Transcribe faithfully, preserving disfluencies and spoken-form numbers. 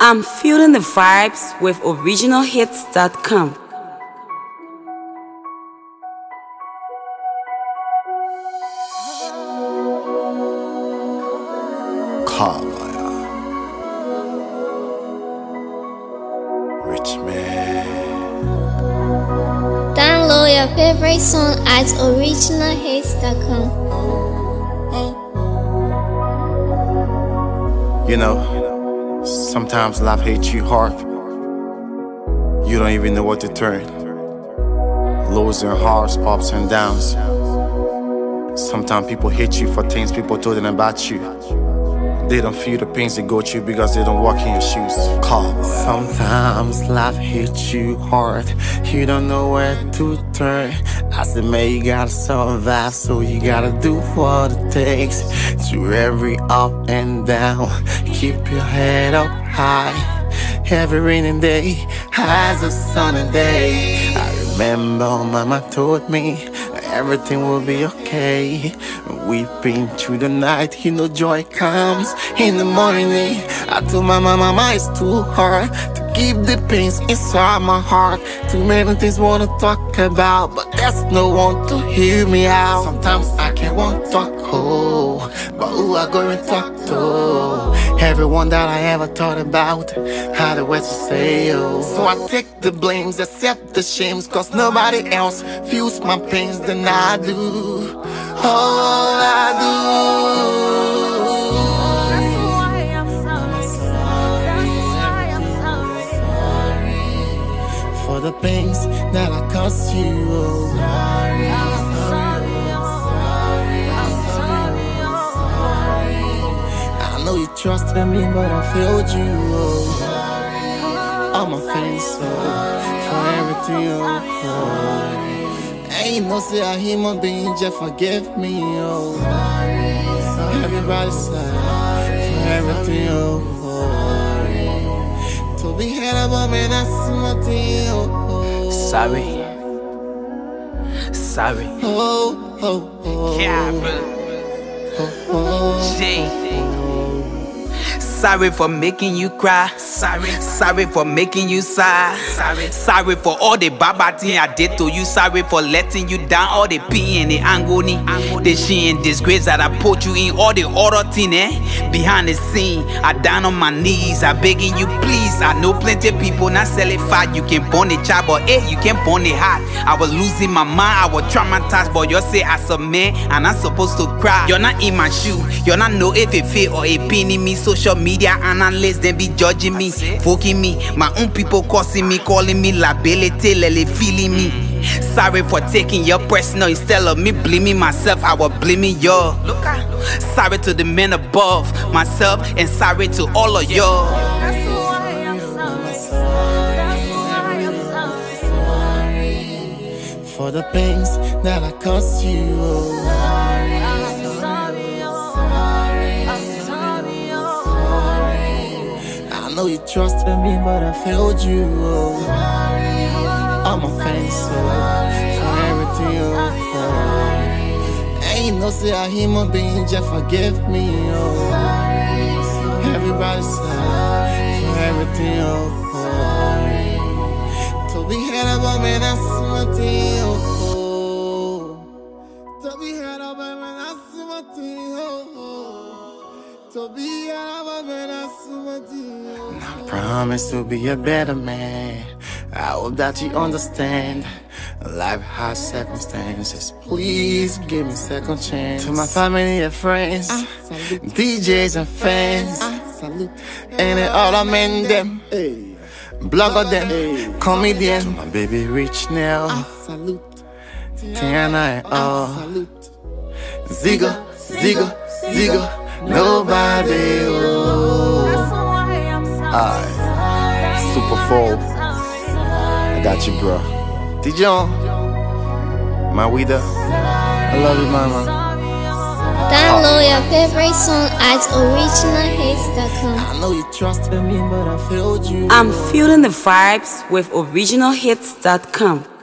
I'm feeling the vibes with original hits dot com. Carmaya, Rich Man. Download your favorite song at original hits dot com. You know, sometimes life hits you hard. You don't even know what to turn. Lows and highs, ups and downs. Sometimes people hate you for things people told them about you. They don't feel the pains they go through because they don't walk in your shoes. Call. Sometimes life hits you hard. You don't know where to turn. I said, man, you gotta survive, so you gotta do what it takes. Through every up and down, keep your head up high. Every rainy day has a sunny day. I remember mama told me everything will be okay. We've been through the night, you know joy comes in the morning. I told my mama, mama, it's too hard to keep the pains inside my heart. Too many things wanna talk about, but there's no one to hear me out. Sometimes I can't want to talk, oh, but who I go and talk to? Everyone that I ever thought about had the words to say, oh. So I take the blames, accept the shames, cause nobody else feels my pains than I do. All I do. That's why I'm sorry. That's why I'm sorry. For the pains that I caused you. Oh. Sorry, I'm sorry. I'm sorry. I know you trusted me, but I failed you. Oh. I'm a face, oh, for everything. Oh. Ain't no say a human being, just forgive me. Oh. Everybody say for everything. Oh. To be held about me, that's my deal. Oh. Sorry. Sorry. Oh, oh, oh. Yeah, brother. Oh, oh. Jay. Sorry for making you cry. Sorry. Sorry for making you sigh. Sorry. Sorry for all the baba thing I did to you. Sorry for letting you down. All the pain and the agony, the shame and disgrace that I put you in. All the other thing, eh? Behind the scene, I down on my knees. I begging you, please. I know plenty of people not selling fat. You can burn the child, but eh, you can burn the heart. I was losing my mind. I was traumatized, but you say as a man, and I'm supposed to cry. You're not in my shoe. You're not know if it feel or a pain in me. Social media. Media analysts, they be judging me, fucking me. My own people cursing me, calling me liability, lele feeling me. Sorry for taking your personal instead of me blaming myself. I was blaming you. Sorry to the men above myself, and sorry to all of y'all. That's why I'm sorry. That's why I'm sorry. For the pains that I caused you. I'm sorry. I'm sorry. I know you trusted me, but I failed you. Oh. I'm a fan, so for everything. Oh. Ain't no say a human being, just forgive me. Oh. Everybody say for everything. Oh. To be held about me, that's my deal. Oh. To be held about me, that's my deal. Oh. To be held about me, that's my deal. I promise to be a better man. I hope that you understand. Life has circumstances. Please give me a second chance. To my family and friends, D Js and fans, and all the men them, blogger them, comedian. To my baby Rich now, Tiana and all. Ziga, Ziga, Ziga, nobody. Oh. Alright, Super Fold. I got you, bro. Dijon, my Wida. I love you, mama. Download your favorite song at original hits dot com. I know you trusted me, but I failed you. I'm feeling the vibes with original hits dot com.